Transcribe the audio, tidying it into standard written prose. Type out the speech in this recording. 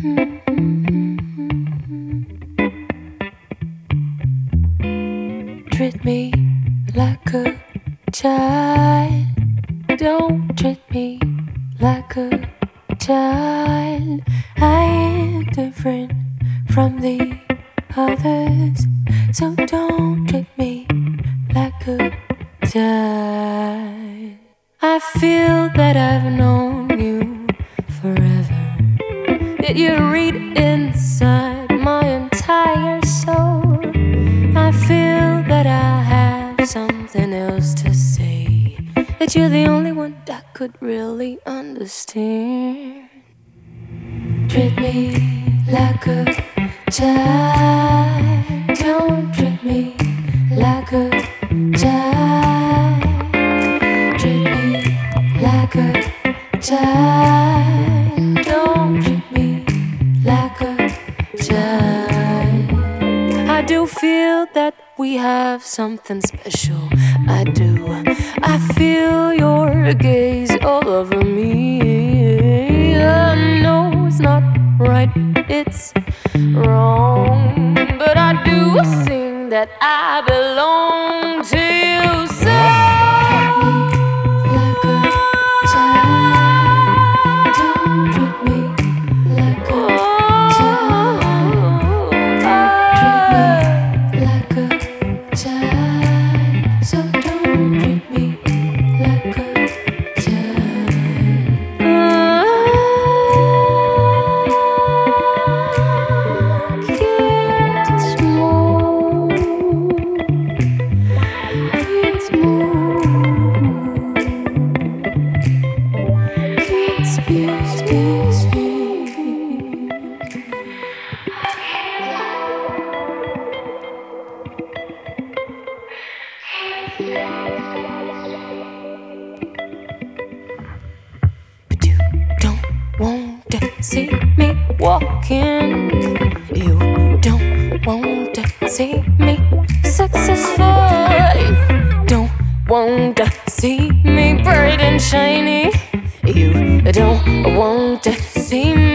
Treat me like a child. Don't treat me like a child. I am different from the others, so don't treat me like a child. I feel that I've known you forever, yet you read inside my entire soul. I feel that I have something else to say, that you're the only one that could really understand. Treat me like a child. Don't treat me like a child. Treat me like a child. Don't treat me like a child. I do feel that we have something special. I do. I feel your gaze all over me. I know it's not right, it's wrong, but I do think that I belong to you. So treat me like a child. Don't treat me like a child. So don't treat me like a child. Kids move, kids move, kids speak, kids speak. But you don't want to see me walking. You don't want to see me successful. You don't want to see me bright and shiny. You don't want to see me